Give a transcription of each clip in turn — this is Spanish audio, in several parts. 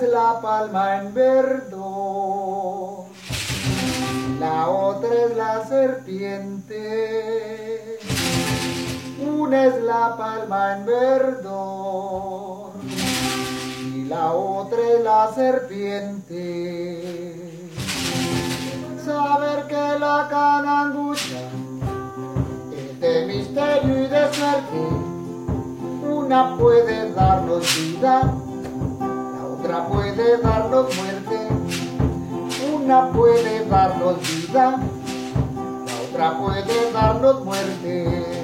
la palma en verdor, la otra es la serpiente. Una es la palma en verdor y la otra es la serpiente. Saber que la canangucha es de misterio y de suerte. Una puede darnos vida, la otra puede darnos muerte. Una puede darnos vida, la otra puede darnos muerte.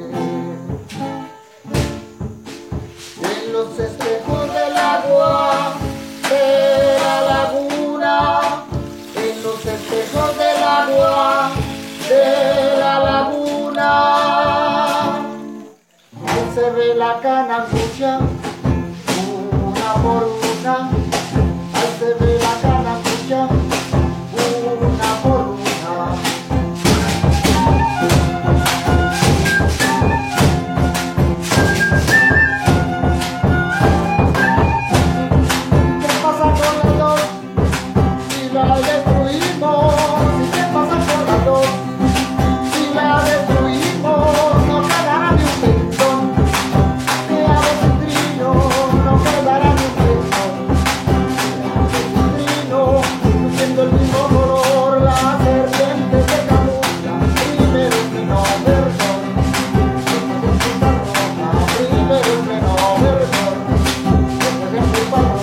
En los espejos del agua de la laguna, en los espejos del agua de la laguna, ahí se ve la canangucha, una por una, ahí se ve la canangucha, una por una. ¿Qué pasa con las dos? Si la destruimos. ¿Y qué pasa con las dos? Si la destruimos, no quedará ni un pendón. Que a veces trino, no quedará ni un pendón. Que a veces trino, luciendo el mismo color, la serpiente se camufla. Primero en pleno verdor, después en punta roja. Primero en pleno verdor, después en punta roja.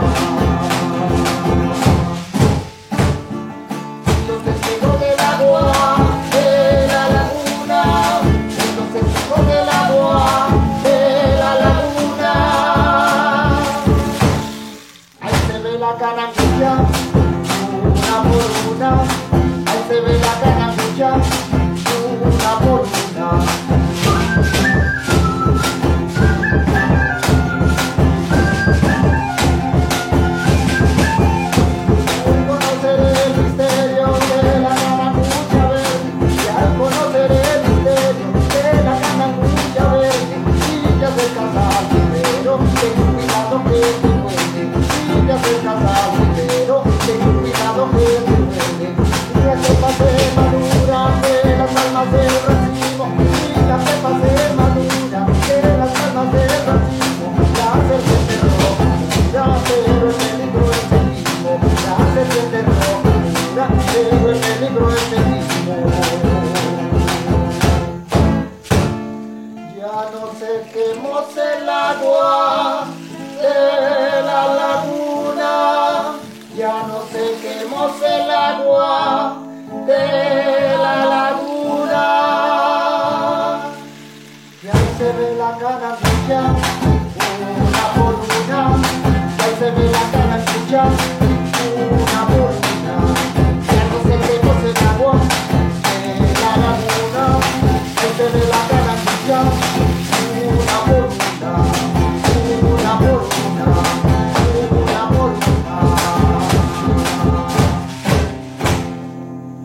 Los testigos del agua de la laguna, los testigos del agua de la laguna, ahí se ve la canangucha, una por una, ahí se ve la canangucha, una por una. Conoceré el misterio de la canangucha verde, y al conocer el misterio de la canangucha verde, si te acercas al vivero, ten cuidado que te muerde. Si te acercas al vivero, ten cuidado que te muerde. Si la cepa se madura, que las almas del racimo, si la cepa se madura, que las almas del racimo, la serpiente roja, pero el peligro es el mismo. La serpiente roja, pero el peligro es el mismo. Ya no sequemos el agua de la laguna, ya no sequemos el agua de la laguna. Y ahí se ve la canangucha, una por una, ahí se ve la canangucha.